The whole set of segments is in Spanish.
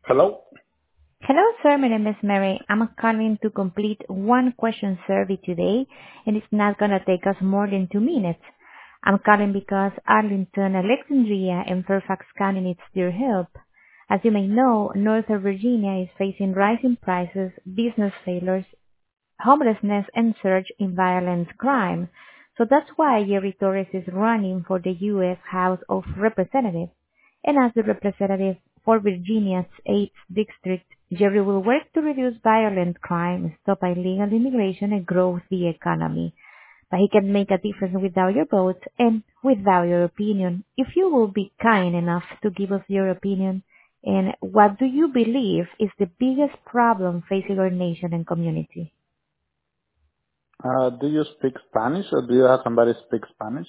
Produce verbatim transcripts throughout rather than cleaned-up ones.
Hello? Hello, sir. My name is Mary. I'm calling to complete one question survey today, and it's not going to take us more than two minutes. I'm calling because Arlington, Alexandria, and Fairfax County needs your help. As you may know, Northern Virginia is facing rising prices, business failures, homelessness, and surge in violent crime. So that's why Jerry Torres is running for the U S House of Representatives. And as the representative for Virginia's eighth District, Jerry will work to reduce violent crime, stop illegal immigration, and grow the economy. But he can make a difference without your vote and without your opinion. If you will be kind enough to give us your opinion, and what do you believe is the biggest problem facing our nation and community? Uh, do you speak Spanish or do you have somebody speak Spanish?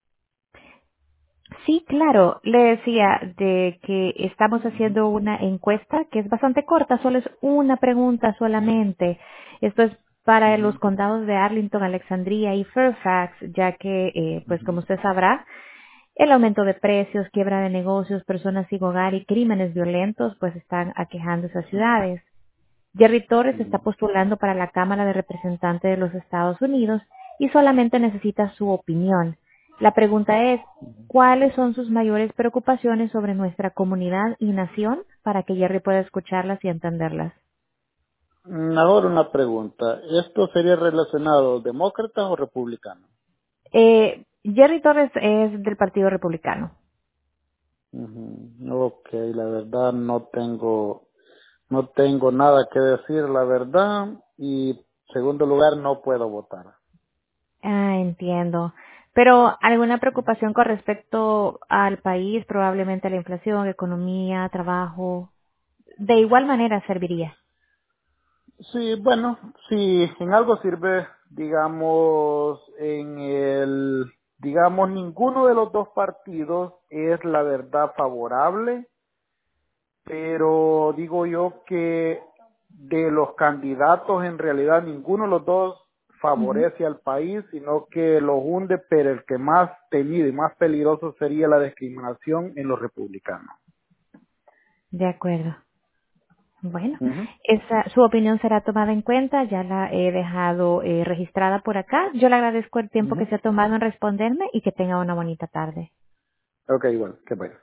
Sí, claro. Le decía de que estamos haciendo una encuesta que es bastante corta, solo es una pregunta solamente. Esto es para los Ujú, condados de Arlington, Alexandria y Fairfax, ya que, eh, pues como ujú, usted sabrá, el aumento de precios, quiebra de negocios, personas sin hogar y crímenes violentos, pues están aquejando esas ciudades. Jerry Torres está ujú. postulando para la Cámara de Representantes de los Estados Unidos y solamente necesita su opinión. La pregunta es, ¿cuáles son sus mayores preocupaciones sobre nuestra comunidad y nación para que Jerry pueda escucharlas y entenderlas? Mm, Ahora una pregunta. ¿Esto sería relacionado demócrata o republicano? Eh, Jerry Torres es del Partido Republicano. Ujú. Ok, la verdad no tengo, no tengo nada que decir, la verdad. Y segundo lugar, no puedo votar. Ah, entiendo. Pero ¿alguna preocupación con respecto al país, probablemente a la inflación, economía, trabajo? De igual manera serviría. Sí, bueno, sí, en algo sirve, digamos, en el, digamos, ninguno de los dos partidos es la verdad favorable, pero digo yo que de los candidatos en realidad ninguno de los dos Ujú. favorece al país, sino que los hunde, pero el que más temido y más peligroso sería la discriminación en los republicanos. De acuerdo. Bueno, Ujú. esa, su opinión será tomada en cuenta, ya la he dejado eh, registrada por acá. Yo le agradezco el tiempo que Ujú. se ha tomado en responderme y que tenga una bonita tarde. Ok, bueno, qué bueno.